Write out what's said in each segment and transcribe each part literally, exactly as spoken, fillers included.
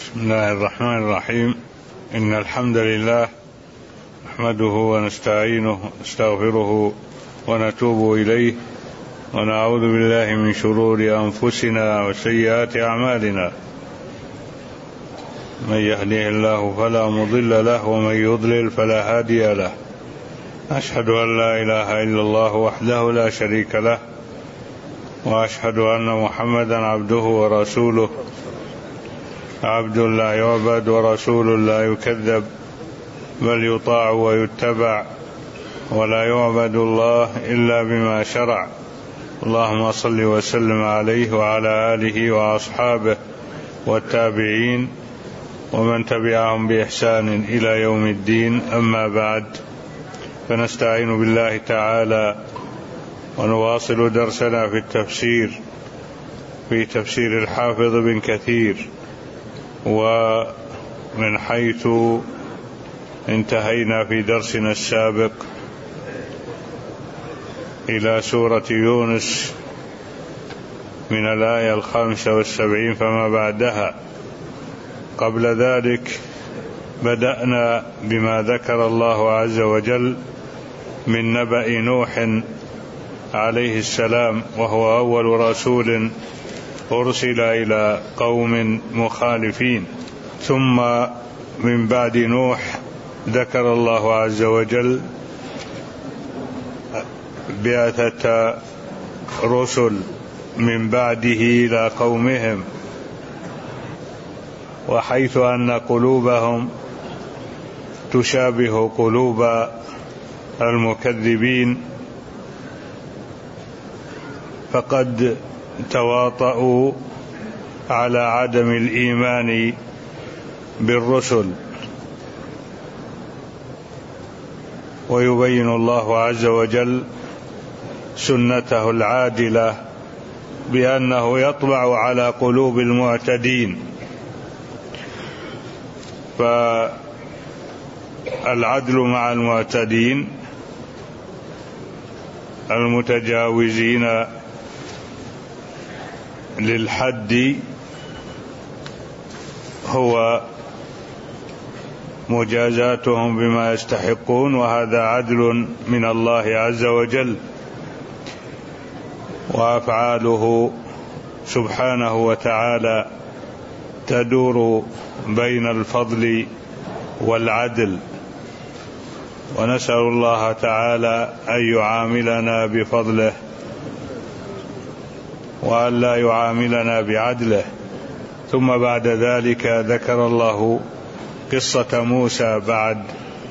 بسم الله الرحمن الرحيم. إن الحمد لله نحمده ونستعينه ونستغفره ونتوب إليه ونعوذ بالله من شرور أنفسنا وسيئات أعمالنا. من يهده الله فلا مضل له ومن يضلل فلا هادي له. أشهد أن لا إله إلا الله وحده لا شريك له وأشهد أن محمدا عبده ورسوله، عبد لا يعبد ورسول لا يكذب، بل يطاع ويتبع، ولا يعبد الله إلا بما شرع. اللهم صل وسلم عليه وعلى آله وأصحابه والتابعين ومن تبعهم بإحسان إلى يوم الدين. أما بعد، فنستعين بالله تعالى ونواصل درسنا في التفسير في تفسير الحافظ بن كثير، ومن حيث انتهينا في درسنا السابق إلى سورة يونس من الآية الخامسة والسبعين فما بعدها. قبل ذلك بدأنا بما ذكر الله عز وجل من نبأ نوح عليه السلام، وهو أول رسول أرسل إلى قوم مخالفين. ثم من بعد نوح ذكر الله عز وجل بعثة رسل من بعده إلى قومهم، وحيث أن قلوبهم تشابه قلوب المكذبين فقد تواطؤوا على عدم الإيمان بالرسل. ويبين الله عز وجل سنته العادلة بأنه يطبع على قلوب المعتدين، فالعدل مع المعتدين المتجاوزين للحد هو مجازاتهم بما يستحقون، وهذا عدل من الله عز وجل. وأفعاله سبحانه وتعالى تدور بين الفضل والعدل، ونسأل الله تعالى أن يعاملنا بفضله وأن لا يعاملنا بعدله. ثم بعد ذلك ذكر الله قصة موسى بعد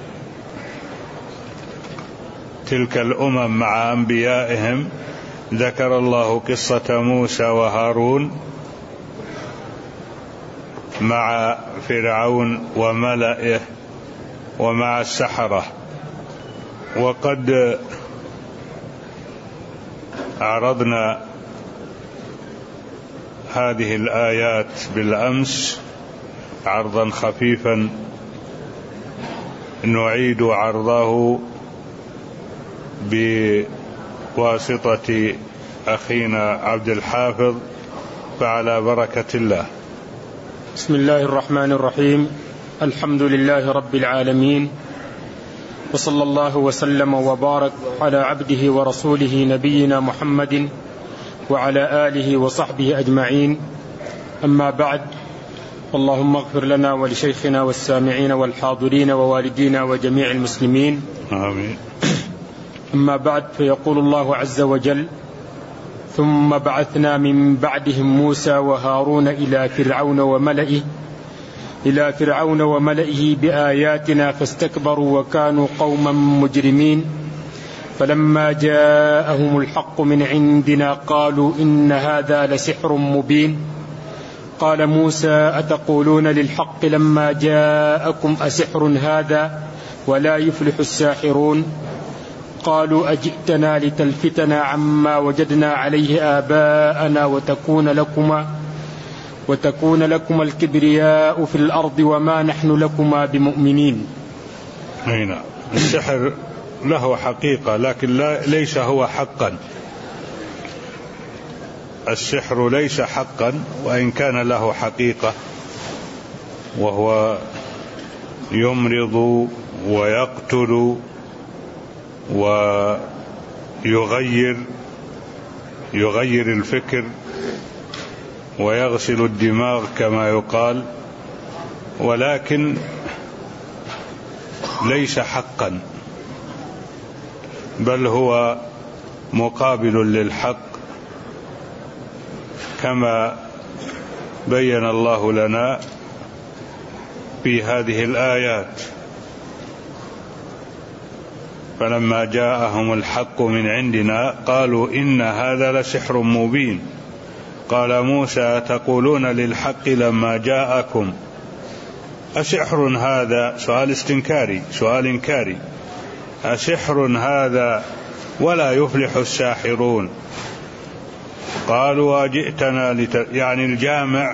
تلك الأمم مع أنبيائهم. ذكر الله قصة موسى وهارون مع فرعون وملئه ومع السحرة. وقد عرضنا هذه الآيات بالأمس عرضا خفيفا، نعيد عرضه بواسطة أخينا عبد الحافظ، فعلى بركة الله. بسم الله الرحمن الرحيم. الحمد لله رب العالمين، وصلى الله وسلم وبارك على عبده ورسوله نبينا محمد وعلى آله وصحبه أجمعين. أما بعد، اللهم اغفر لنا ولشيخنا والسامعين والحاضرين ووالدينا وجميع المسلمين، آمين. أما بعد، فيقول الله عز وجل: ثم بعثنا من بعدهم موسى وهارون إلى فرعون وملئه إلى فرعون وملئه بآياتنا فاستكبروا وكانوا قوما مجرمين. فلما جاءهم الحق من عندنا قالوا إن هذا لسحر مبين. قال موسى: أتقولون للحق لما جاءكم أسحر هذا ولا يفلح الساحرون؟ قالوا أجئتنا لتلفتنا عما وجدنا عليه آباءنا وتكون لكما وتكون لكما الكبرياء في الأرض وما نحن لكما بمؤمنين. هنا السحر له حقيقة، لكن لا ليس هو حقا. السحر ليس حقا وإن كان له حقيقة، وهو يمرض ويقتل ويغير يغير الفكر ويغسل الدماغ كما يقال، ولكن ليس حقا، بل هو مقابل للحق كما بين الله لنا في هذه الآيات. فلما جاءهم الحق من عندنا قالوا إن هذا لسحر مبين. قال موسى تقولون للحق لما جاءكم أسحر هذا؟ سؤال استنكاري، سؤال إنكاري. أسحر هذا ولا يفلح الساحرون. قالوا أجئتنا لت... يعني الجامع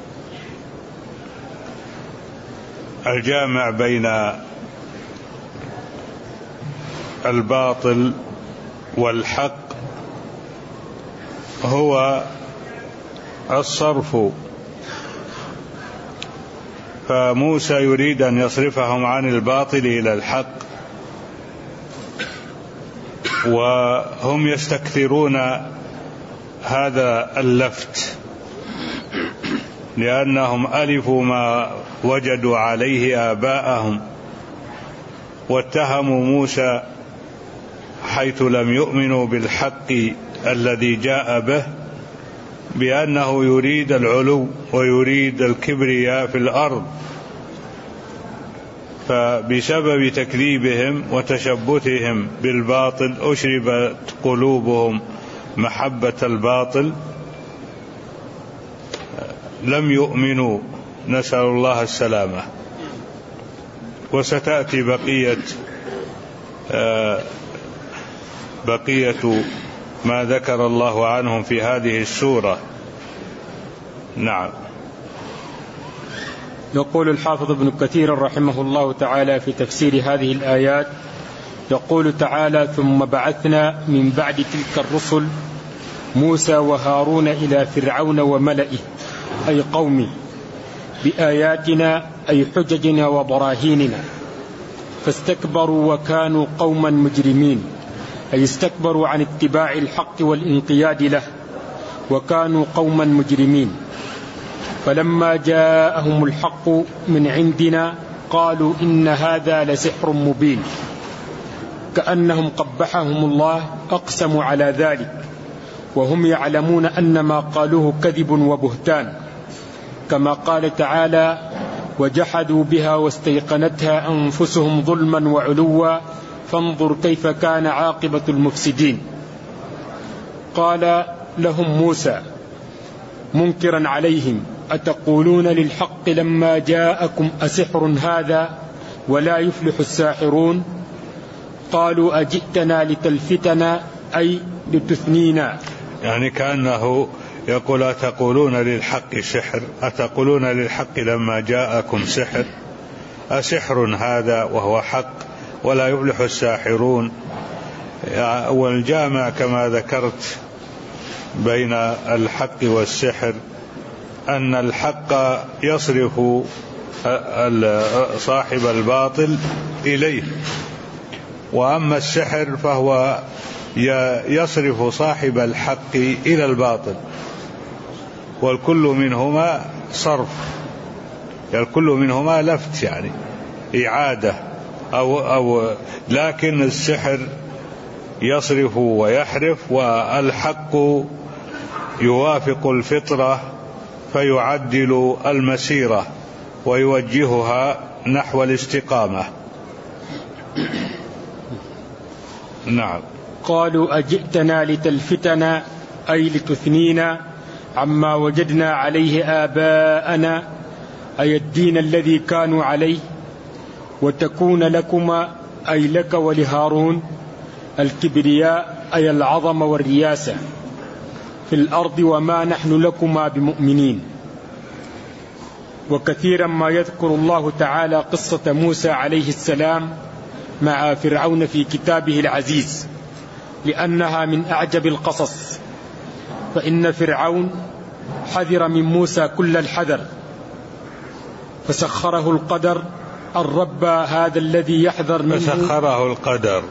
الجامع بين الباطل والحق هو الصرف. فموسى يريد أن يصرفهم عن الباطل إلى الحق، وهم يستكثرون هذا اللفت لأنهم ألفوا ما وجدوا عليه آباءهم، واتهموا موسى حيث لم يؤمنوا بالحق الذي جاء به بأنه يريد العلو ويريد الكبرياء في الأرض. فبسبب تكذيبهم وتشبثهم بالباطل أشربت قلوبهم محبة الباطل، لم يؤمنوا، نسأل الله السلامة. وستأتي بقية بقية ما ذكر الله عنهم في هذه السورة. نعم. يقول الحافظ ابن كثير رحمه الله تعالى في تفسير هذه الآيات، يقول تعالى ثم بعثنا من بعد تلك الرسل موسى وهارون إلى فرعون وملئه أي قومي بآياتنا أي حججنا وبراهيننا، فاستكبروا وكانوا قوما مجرمين، أي استكبروا عن اتباع الحق والانقياد له وكانوا قوما مجرمين. فلما جاءهم الحق من عندنا قالوا إن هذا لسحر مبين، كأنهم قبحهم الله أقسموا على ذلك وهم يعلمون أن ما قالوه كذب وبهتان، كما قال تعالى وجحدوا بها واستيقنتها أنفسهم ظلما وعلوا فانظر كيف كان عاقبة المفسدين. قال لهم موسى منكرا عليهم أتقولون للحق لما جاءكم أسحر هذا ولا يفلح الساحرون؟ قالوا أجئتنا لتلفتنا أي لتثنينا، يعني كأنه يقول أتقولون للحق سحر، أتقولون للحق لما جاءكم سحر، أسحر هذا وهو حق ولا يفلح الساحرون. والجامع كما ذكرت بين الحق والسحر أن الحق يصرف صاحب الباطل إليه، وأما السحر فهو يصرف صاحب الحق إلى الباطل، والكل منهما صرف، الكل منهما لفت يعني إعادة أو, أو لكن السحر يصرف ويحرف، والحق يوافق الفطرة فيعدل المسيرة ويوجهها نحو الاستقامة. نعم. قالوا أجئتنا لتلفتنا أي لتثنينا عما وجدنا عليه آباءنا أي الدين الذي كانوا عليه، وتكون لكما أي لك ولهارون الكبرياء أي العظمة والرياسة في الأرض وما نحن لكما بمؤمنين. وكثيرا ما يذكر الله تعالى قصة موسى عليه السلام مع فرعون في كتابه العزيز لأنها من أعجب القصص، فإن فرعون حذر من موسى كل الحذر فسخره القدر الرب هذا الذي يحذر منه. فسخره القدر،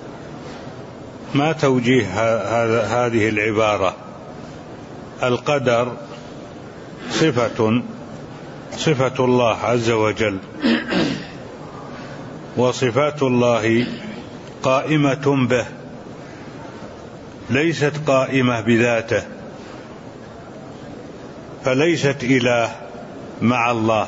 ما توجيه هذه العبارة؟ القدر صفة صفة الله عز وجل، وصفات الله قائمة به، ليست قائمة بذاته، فليست إله مع الله،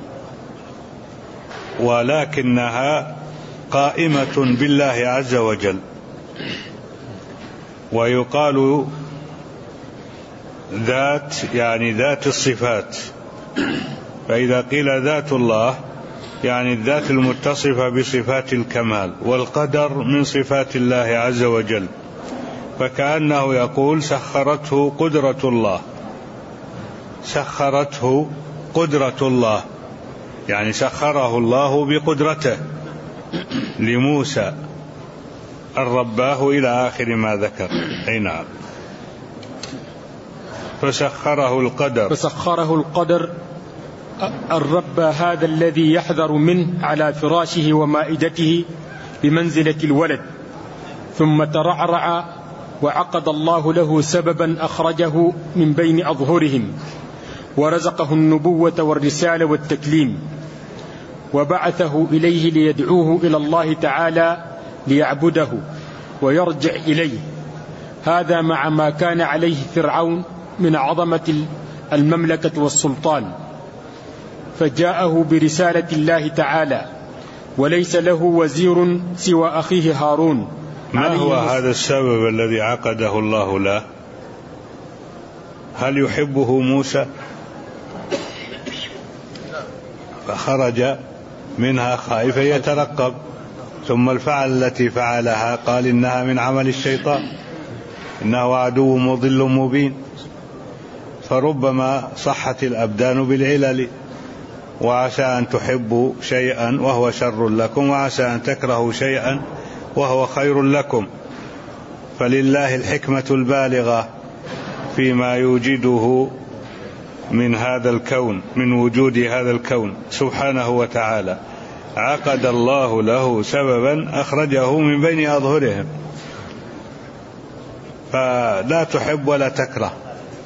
ولكنها قائمة بالله عز وجل. ويقال ذات يعني ذات الصفات، فإذا قيل ذات الله يعني الذات المتصفة بصفات الكمال، والقدر من صفات الله عز وجل، فكأنه يقول سخرته قدرة الله، سخرته قدرة الله، يعني سخره الله بقدرته لموسى الرباه إلى آخر ما ذكر. أي نعم. فسخره القدر فسخره القدر الرب هذا الذي يحذر منه على فراشه ومائدته بمنزلة الولد، ثم ترعرع وعقد الله له سببا أخرجه من بين أظهرهم، ورزقه النبوة والرسالة والتكليم، وبعثه إليه ليدعوه إلى الله تعالى ليعبده ويرجع إليه. هذا مع ما كان عليه فرعون من عظمة المملكة والسلطان، فجاءه برسالة الله تعالى وليس له وزير سوى أخيه هارون. ما هو هذا السبب الذي عقده الله له؟ هل يحبه موسى؟ فخرج منها خائفا يترقب، ثم الفعل التي فعلها قال إنها من عمل الشيطان، إنه عدو مضل مبين. فربما صحت الأبدان بالعلل، وعسى أن تحبوا شيئا وهو شر لكم، وعسى أن تكرهوا شيئا وهو خير لكم، فلله الحكمة البالغة فيما يوجده من هذا الكون، من وجود هذا الكون سبحانه وتعالى. عقد الله له سببا أخرجه من بين أظهرهم، فلا تحب ولا تكره.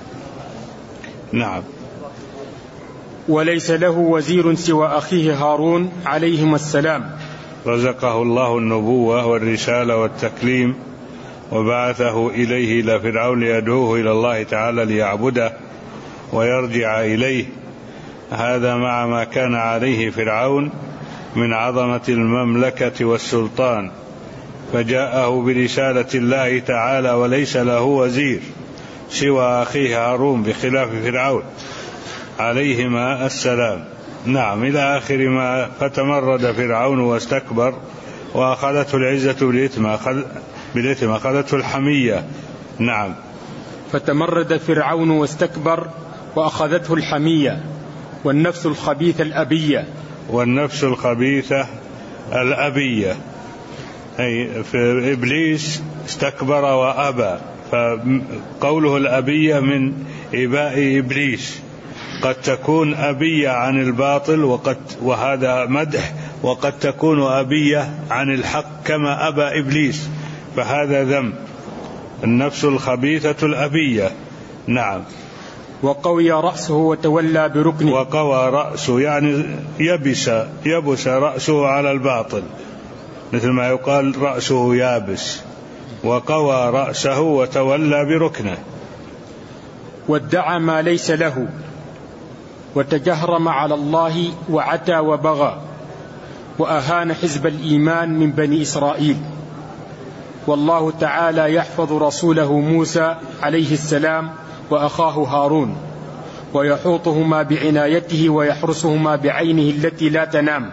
نعم. وليس له وزير سوى أخيه هارون عليهما السلام. رزقه الله النبوة والرسالة والتكليم، وبعثه إليه إلى فرعون ليدعوه إلى الله تعالى ليعبده ويرجع إليه. هذا مع ما كان عليه فرعون من عظمة المملكة والسلطان، فجاءه برسالة الله تعالى وليس له وزير سوى أخيه هارون بخلاف فرعون عليهما السلام. نعم، إلى آخر ما. فتمرد فرعون واستكبر وأخذته العزة بالإثم، أخذ بالإثم أخذته الحمية. نعم. فتمرد فرعون واستكبر وأخذته الحمية والنفس الخبيثة الأبية. والنفس الخبيثة الأبية، أي في إبليس استكبر وأبى، فقوله الأبية من إباء إبليس، قد تكون أبية عن الباطل وقد وهذا مدح، وقد تكون أبية عن الحق كما أبى إبليس، فهذا ذم. النفس الخبيثة الأبية. نعم. وقوي رأسه وتولى بركنه. وقوى رأسه يعني يبس يبس رأسه على الباطل، مثل ما يقال رأسه يابس. وقوى رأسه وتولى بركنه. وادعى ما ليس له وتجهرم على الله وعتى وبغى، وأهان حزب الإيمان من بني إسرائيل. والله تعالى يحفظ رسوله موسى عليه السلام وأخاه هارون، ويحوطهما بعنايته ويحرسهما بعينه التي لا تنام.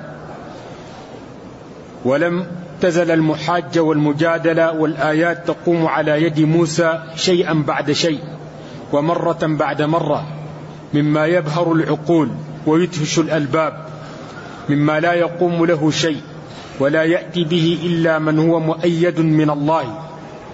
ولم تزل المحاجة والمجادلة والآيات تقوم على يد موسى شيئا بعد شيء ومرة بعد مرة، مما يبهر العقول ويدهش الألباب، مما لا يقوم له شيء ولا يأتي به إلا من هو مؤيد من الله،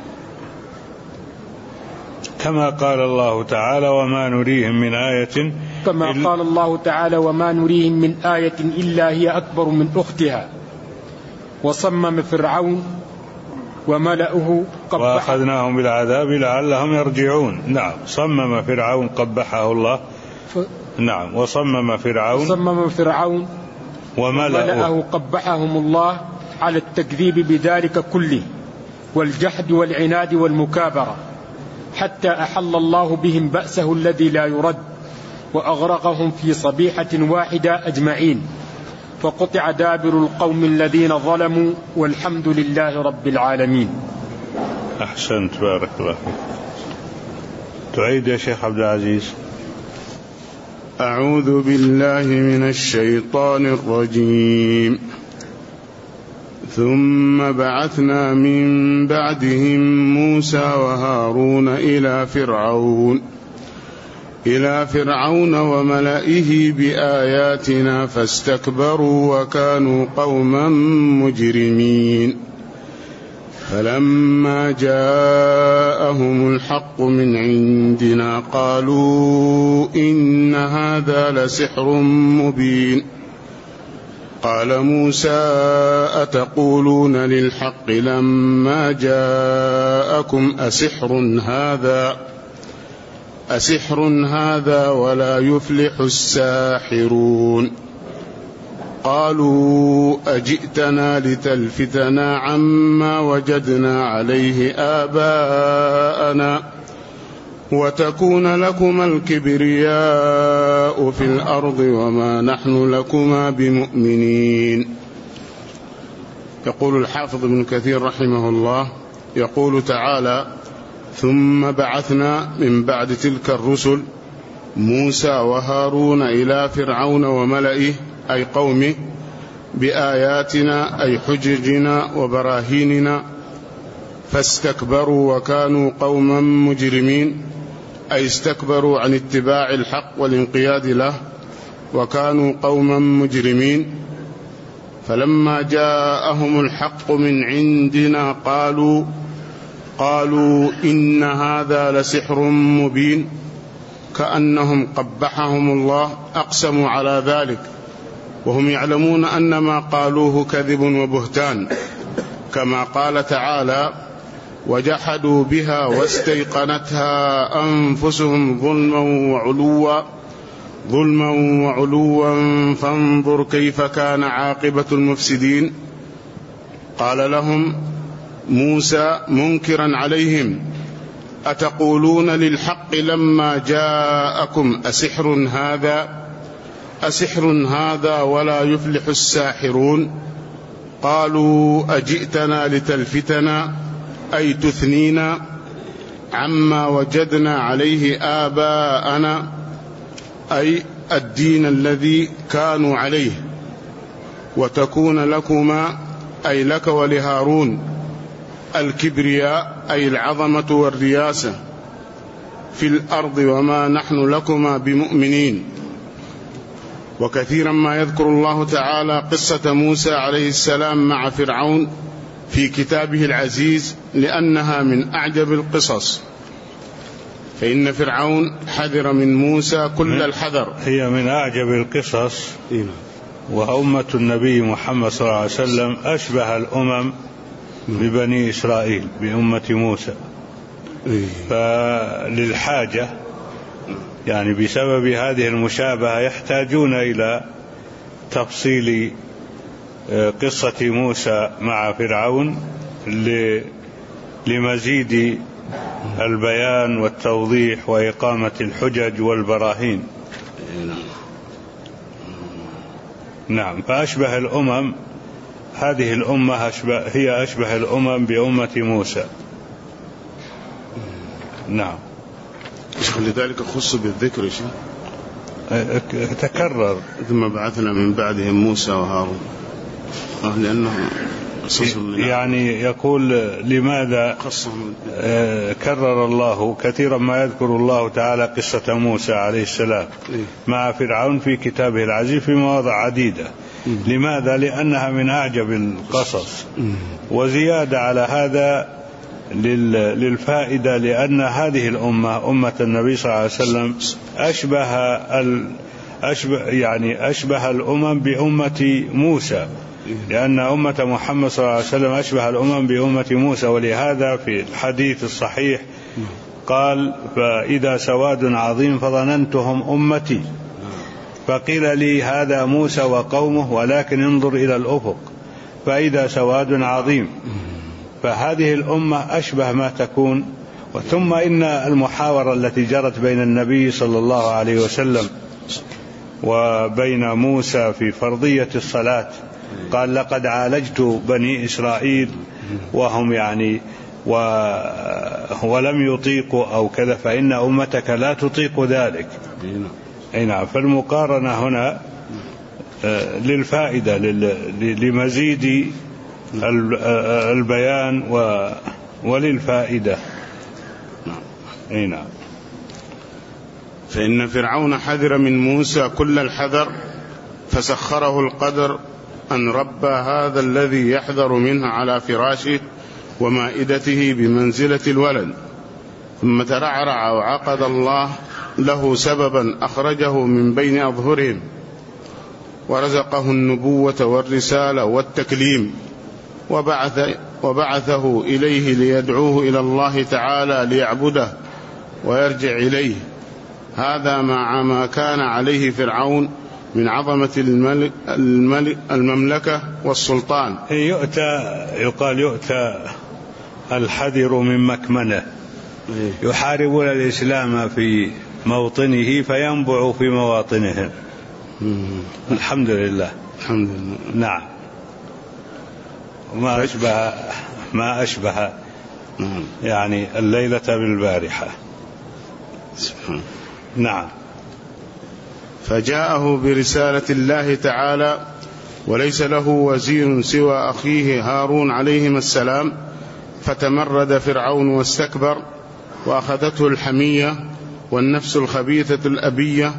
كما قال الله تعالى: وما نريهم من آية كما قال الله تعالى وما نريهم من آية إلا هي أكبر من أختها. وصمم فرعون وملأه وأخذناهم بالعذاب لعلهم يرجعون. نعم صمم فرعون قبحه الله. ف... نعم وصمم فرعون وصمم فرعون وملأه قبحهم الله على التكذيب بذلك كله والجحد والعناد والمكابرة حتى أحل الله بهم بأسه الذي لا يرد وأغرقهم في صبيحة واحدة أجمعين فقطع دابر القوم الذين ظلموا والحمد لله رب العالمين. أحسنت بارك الله. تعيد يا شيخ عبد العزيز. أعوذ بالله من الشيطان الرجيم. ثم بعثنا من بعدهم موسى وهارون إلى فرعون إلى فرعون وملئه بآياتنا فاستكبروا وكانوا قوما مجرمين. فلما جاءهم الحق من عندنا قالوا إن هذا لسحر مبين. قال موسى أتقولون للحق لما جاءكم أسحر هذا أسحر هذا ولا يفلح الساحرون. قالوا أجئتنا لتلفتنا عما وجدنا عليه آباءنا وتكون لكما الكبرياء في الأرض وما نحن لكما بمؤمنين. يقول الحافظ ابن كثير رحمه الله يقول تعالى ثم بعثنا من بعد تلك الرسل موسى وهارون إلى فرعون وملئه أي قومه بآياتنا أي حججنا وبراهيننا فاستكبروا وكانوا قوما مجرمين أي استكبروا عن اتباع الحق والانقياد له وكانوا قوما مجرمين. فلما جاءهم الحق من عندنا قالوا قالوا إن هذا لسحر مبين كأنهم قبحهم الله أقسموا على ذلك وهم يعلمون أن ما قالوه كذب وبهتان كما قال تعالى وجحدوا بها واستيقنتها أنفسهم ظلما وعلوا ظلما وعلوا فانظر كيف كان عاقبة المفسدين. قال لهم موسى منكرا عليهم أتقولون للحق لما جاءكم أسحر هذا أسحر هذا ولا يفلح الساحرون. قالوا أجئتنا لتلفتنا أي تثنينا عما وجدنا عليه آباءنا أي الدين الذي كانوا عليه وتكون لكما أي لك ولهارون الكبرياء أي العظمة والرياسة في الأرض وما نحن لكما بمؤمنين. وكثيرا ما يذكر الله تعالى قصة موسى عليه السلام مع فرعون في كتابه العزيز لأنها من أعجب القصص. فإن فرعون حذر من موسى كل الحذر. هي من أعجب القصص. وأمة النبي محمد صلى الله عليه وسلم أشبه الأمم ببني إسرائيل بأمة موسى. فللحاجة يعني بسبب هذه المشابهة يحتاجون إلى تفصيل قصة موسى مع فرعون لمزيد البيان والتوضيح وإقامة الحجج والبراهين. نعم فأشبه الأمم هذه الأمة أشبه هي أشبه الأمم بأمة موسى. نعم لذلك خص بالذكر شيء تكرر ثم بعثنا من بعدهم موسى وهارون لأنه يعني يقول لماذا كرر الله كثيرا ما يذكر الله تعالى قصة موسى عليه السلام مع فرعون في كتابه العزيز في مواضع عديدة. لماذا؟ لأنها من أعجب القصص. وزيادة على هذا للفائدة، لأن هذه الأمة أمة النبي صلى الله عليه وسلم أشبه أشبه يعني أشبه الأمم بأمة موسى، لأن أمة محمد صلى الله عليه وسلم أشبه الأمم بأمة موسى. ولهذا في الحديث الصحيح قال: فإذا سواد عظيم فظننتهم أمتي، فقيل لي هذا موسى وقومه، ولكن انظر إلى الأفق فإذا سواد عظيم. فهذه الأمة أشبه ما تكون. ثم إن المحاورة التي جرت بين النبي صلى الله عليه وسلم وبين موسى في فرضية الصلاة، قال: لقد عالجت بني إسرائيل وهم يعني و ولم يطيقوا أو كذا، فإن أمتك لا تطيق ذلك. نعم. فالمقارنة هنا للفائدة، لمزيد البيان وللفائدة. نعم. فإن فرعون حذر من موسى كل الحذر، فسخره القدر أن ربى هذا الذي يحذر منه على فراشه ومائدته بمنزلة الولد، ثم ترعرع وعقد الله له سببا أخرجه من بين أظهرهم، ورزقه النبوة والرسالة والتكليم، وبعث وبعثه إليه ليدعوه إلى الله تعالى ليعبده ويرجع إليه. هذا مع ما كان عليه فرعون من عظمة الملك الملك المملكة والسلطان. يؤتى يقال يؤتى الحذر من مكمنه، يحاربون الإسلام في موطنه فينبع في مواطنهم. الحمد لله. الحمد لله. نعم. ما أشبه ما أشبه يعني الليلة بالبارحة. سبحان. نعم. فجاءه برسالة الله تعالى وليس له وزير سوى أخيه هارون عليهما السلام، فتمرد فرعون واستكبر، وأخذته الحمية والنفس الخبيثة الأبية،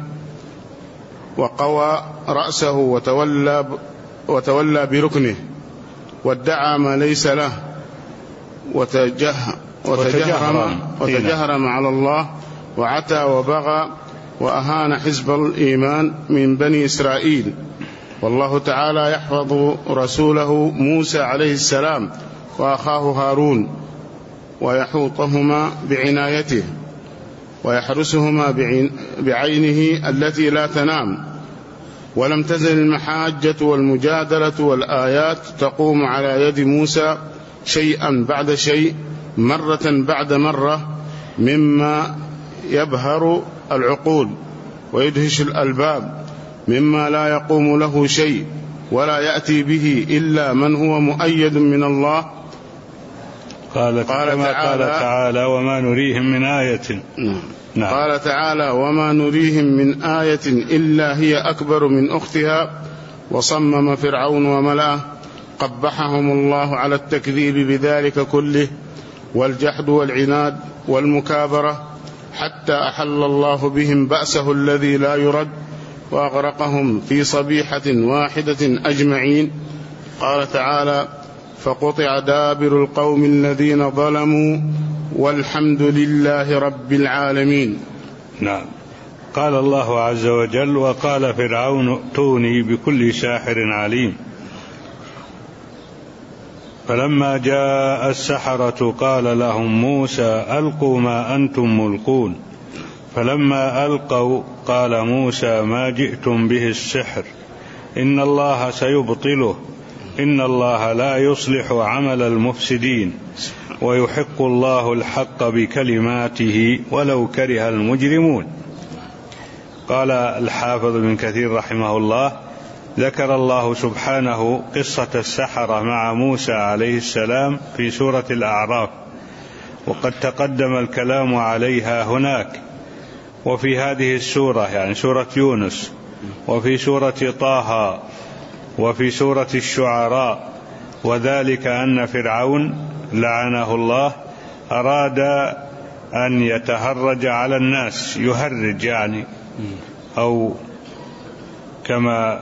وقوى رأسه وتولى, وتولى بركنه، وادعى ما ليس له، وتجه وتجهرم, وتجهرم على الله، وعتى وبغى، وأهان حزب الإيمان من بني إسرائيل. والله تعالى يحفظ رسوله موسى عليه السلام وأخاه هارون، ويحوطهما بعنايته، ويحرسهما بعينه التي لا تنام. ولم تزل المحاجة والمجادلة والآيات تقوم على يد موسى شيئا بعد شيء، مرة بعد مرة، مما يبهر العقول ويدهش الألباب، مما لا يقوم له شيء ولا يأتي به إلا من هو مؤيد من الله. قال, قال كما تعالى قال تعالى: وما نريهم من آية. نعم. قال تعالى: وما نريهم من آية إلا هي أكبر من أختها. وصمم فرعون وملأه قبحهم الله على التكذيب بذلك كله، والجحد والعناد والمكابرة، حتى أحل الله بهم بأسه الذي لا يرد، وأغرقهم في صبيحة واحدة أجمعين. قال تعالى: فقطع دابر القوم الذين ظلموا والحمد لله رب العالمين. نعم. قال الله عز وجل: وقال فرعون ائتوني بكل ساحر عليم. فلما جاء السحرة قال لهم موسى: ألقوا ما أنتم ملقون. فلما ألقوا قال موسى: ما جئتم به السحر، إن الله سيبطله، إن الله لا يصلح عمل المفسدين، ويحق الله الحق بكلماته ولو كره المجرمون. قال الحافظ ابن كثير رحمه الله: ذكر الله سبحانه قصة السحرة مع موسى عليه السلام في سورة الأعراف، وقد تقدم الكلام عليها هناك، وفي هذه السورة يعني سورة يونس، وفي سورة طه، وفي سورة الشعراء. وذلك أن فرعون لعنه الله أراد أن يتهرج على الناس، يهرج يعني، أو كما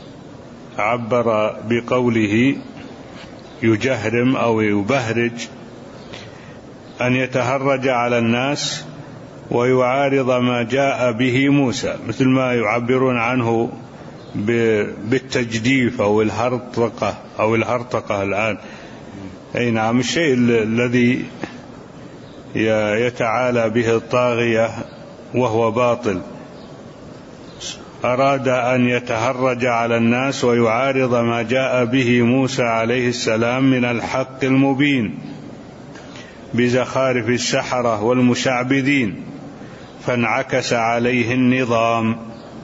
عبر بقوله يجهرم أو يبهرج أن يتهرج على الناس ويعارض ما جاء به موسى، مثل ما يعبرون عنه بالتجديف أو الهرطقة أو الهرطقة الآن. أي نعم، الشيء الذي يتعالى به الطاغية وهو باطل. أراد أن يتهرج على الناس ويعارض ما جاء به موسى عليه السلام من الحق المبين بزخارف السحرة والمشعبذين، فانعكس عليه النظام،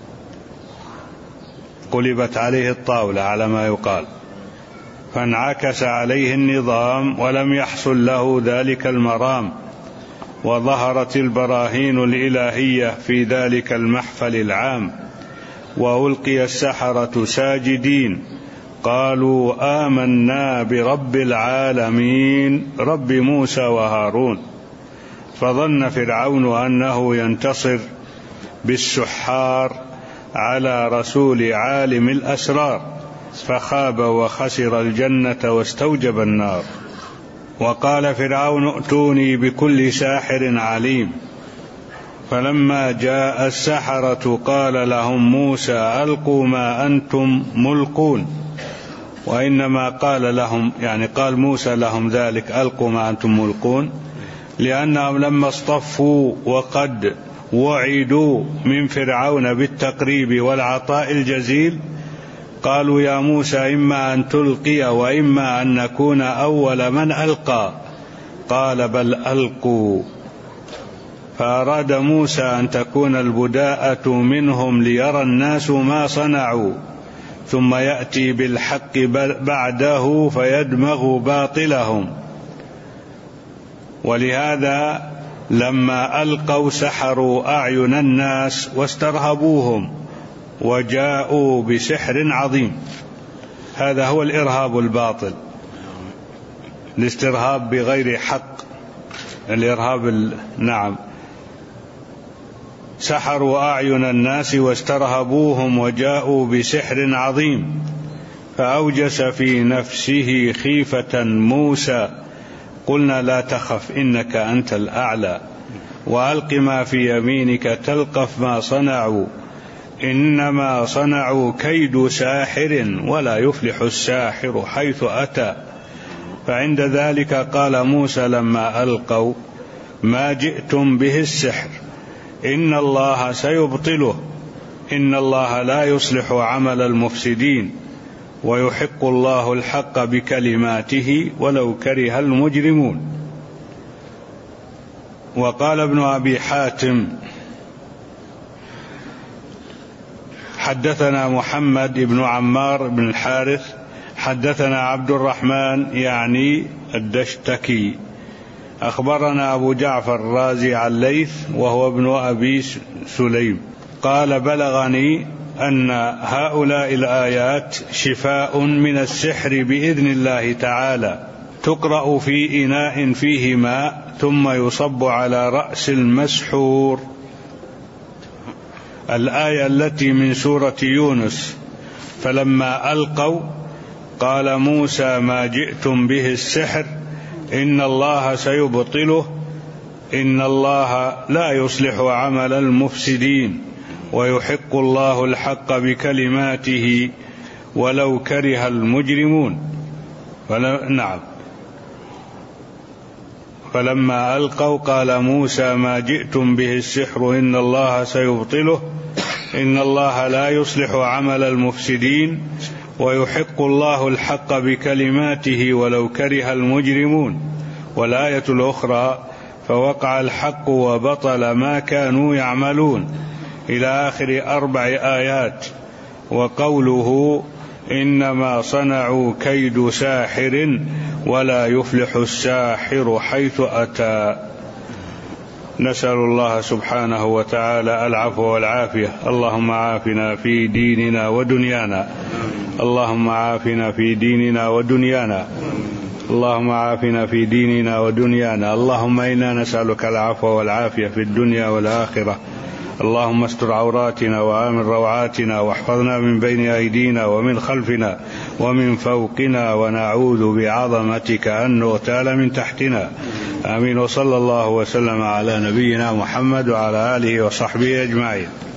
قلبت عليه الطاولة على ما يقال، فانعكس عليه النظام ولم يحصل له ذلك المرام، وظهرت البراهين الإلهية في ذلك المحفل العام، وألقي السحرة ساجدين قالوا آمنا برب العالمين رب موسى وهارون. فظن فرعون أنه ينتصر بالسحار على رسول عالم الأسرار، فخاب وخسر الجنة واستوجب النار. وقال فرعون ائتوني بكل ساحر عليم. فلما جاء السحرة قال لهم موسى ألقوا ما أنتم ملقون، وإنما قال لهم يعني قال موسى لهم ذلك ألقوا ما أنتم ملقون لأنهم لما اصطفوا وقد وعدوا من فرعون بالتقريب والعطاء الجزيل قالوا يا موسى إما أن تلقي وإما أن نكون أول من ألقى، قال بل ألقوا. فأراد موسى أن تكون البداءة منهم ليرى الناس ما صنعوا، ثم يأتي بالحق بعده فيدمغ باطلهم. ولهذا لما ألقوا سحروا أعين الناس واسترهبوهم وجاءوا بسحر عظيم. هذا هو الإرهاب الباطل، الاسترهاب بغير حق، الإرهاب ال... نعم. سحروا أعين الناس واسترهبوهم وجاءوا بسحر عظيم، فأوجس في نفسه خيفة موسى قلنا لا تخف إنك أنت الأعلى وألق ما في يمينك تلقف ما صنعوا إنما صنعوا كيد ساحر ولا يفلح الساحر حيث أتى. فعند ذلك قال موسى لما ألقوا ما جئتم به السحر إن الله سيبطله إن الله لا يصلح عمل المفسدين ويحق الله الحق بكلماته ولو كره المجرمون. وقال ابن أبي حاتم حدثنا محمد بن عمار بن الحارث حدثنا عبد الرحمن يعني الدشتكي أخبرنا أبو جعفر الرازي عن الليث وهو ابن أبي سليم قال بلغني أن هؤلاء الآيات شفاء من السحر بإذن الله تعالى، تقرأ في إناء فيه ماء ثم يصب على رأس المسحور. الآية التي من سورة يونس فلما ألقوا قال موسى ما جئتم به السحر إن الله سيبطله إن الله لا يصلح عمل المفسدين ويحق الله الحق بكلماته ولو كره المجرمون. فل... نعم. فلما ألقوا قال موسى ما جئتم به السحر إن الله سيبطله إن الله لا يصلح عمل المفسدين ويحق الله الحق بكلماته ولو كره المجرمون. والآية الأخرى فوقع الحق وبطل ما كانوا يعملون إلى آخر أربع آيات. وقوله إنما صنعوا كيد ساحر ولا يفلح الساحر حيث أتى. نسأل الله سبحانه وتعالى العفو والعافية. اللهم عافنا في ديننا ودنيانا اللهم عافنا في ديننا ودنيانا اللهم عافنا في ديننا ودنيانا اللهم إنا نسألك العفو والعافية في الدنيا والآخرة. اللهم استر عوراتنا وآمن روعاتنا واحفظنا من بين أيدينا ومن خلفنا ومن فوقنا ونعوذ بعظمتك أن نغتال من تحتنا. آمين. وصلى الله وسلم على نبينا محمد وعلى آله وصحبه أجمعين.